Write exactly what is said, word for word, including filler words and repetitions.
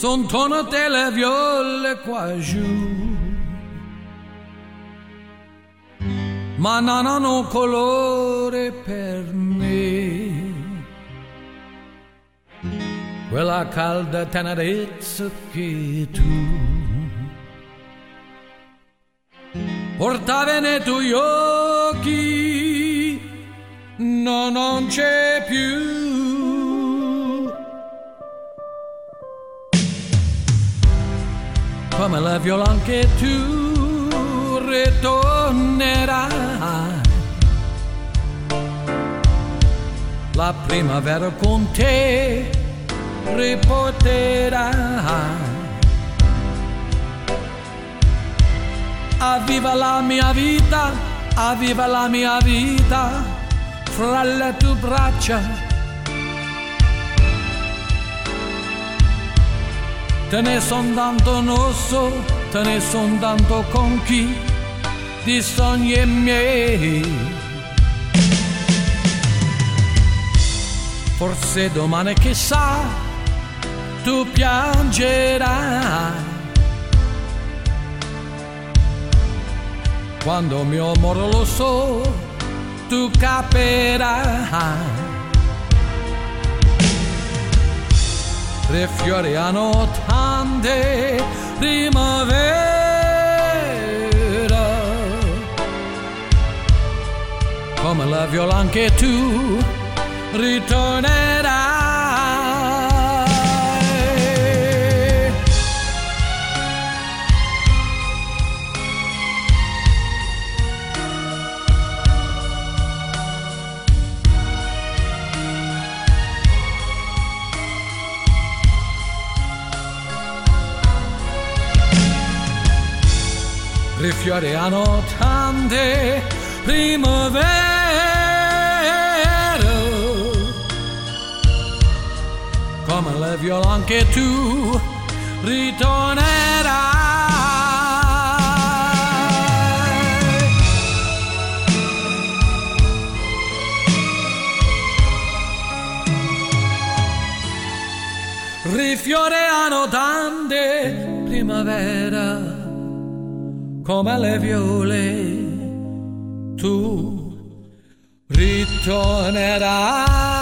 son tonate le viole qua giù, ma non hanno colore per me, quella calda tenerezza che tu portavi nei tuoi occhi, no, non c'è più. Come la viola anche tu ritornerai, la primavera con te riporterai. Avviva la mia vita, avviva la mia vita fra le tue braccia. Te ne son tanto nosso, te ne son tanto con chi di sogni miei. Forse domani chissà tu piangerai, quando mio amore lo so tu capirai. Rifioriano tante primavera, come la viola anche tu ritornerai. Rifioriano tante primavere, come le viola anche tu ritornerai. Rifioriano tante primavere, come le viole tu ritornerai.